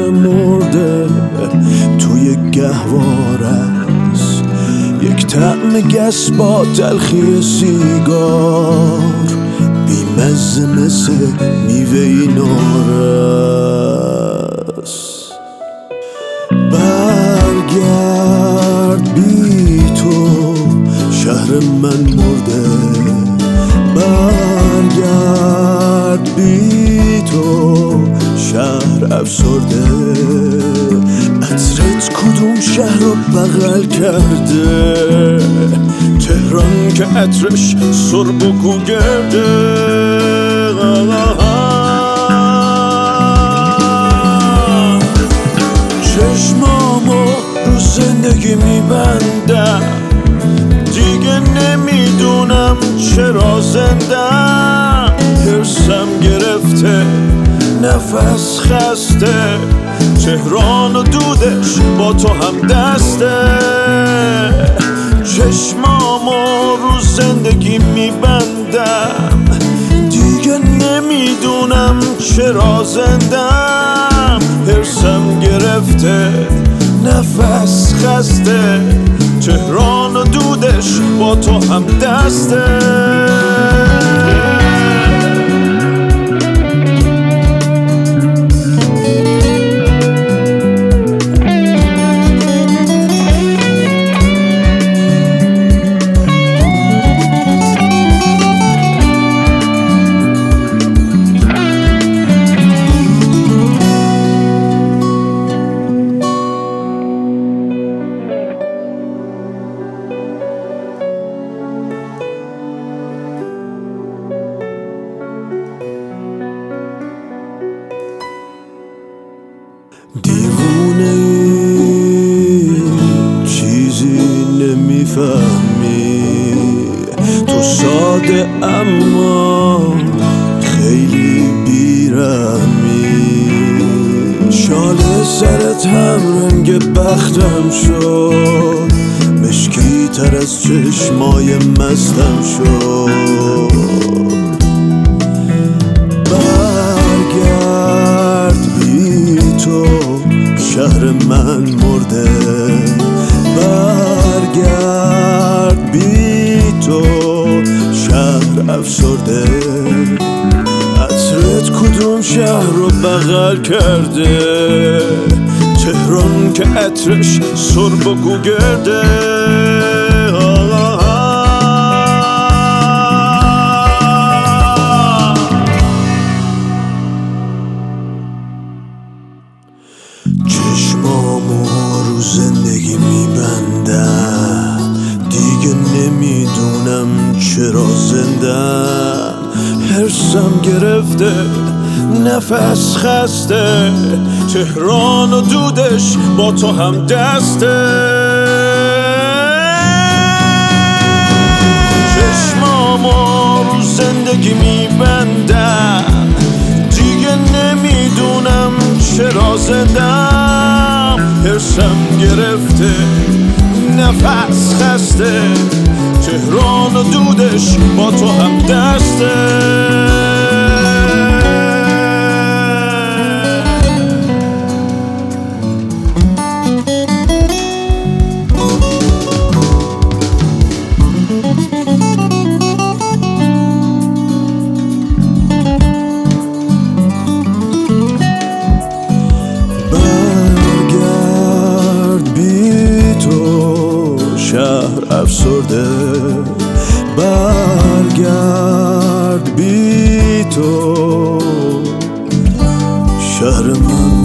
مرده توی گهواره است، یک طعم گس با تلخی سیگار، بیمزه مثل میوه‌ی نارس. برگرد بی تو شهر من مرده، برگرد بی تو شهر افسرده. عطرت کدوم شهر رو بغل کرده؟ تهران که عطرش سرب و گوگرده. چشمامو رو زندگی میبندم، دیگه نمیدونم چرا زندم. حرسم گرفته، نفس خسته، تهران و دودش با تو هم دسته. چشمامو رو زندگی میبندم، دیگه نمیدونم چرا زندم. حرسم گرفته، نفس خسته، تهران و دودش با تو هم دسته. دیوونه چیزی نمیفهمی، تو ساده اما خیلی بیرحمی. شال سرت هم رنگ بختم شد، مشکی تر از چشمای مستم شد. شهر من مرده، برگرد بی تو شهر افسرده. عطرت کدوم شهر رو بغل کرده؟ تهران که عطرش سرب و گوگرده. چشمامو رو زندگی میبندم، دیگه نمیدونم چرا زندم. حرسم گرفته، نفس خسته، تهران و دودش با تو هم دسته. چشمامو رو زندگی میبندم، دیگه نمیدونم چرا زندم. حرسم گرفته، نفس خسته، تهران و دودش با تو هم دسته. شهر افسرده، برگرد بی تو شهر من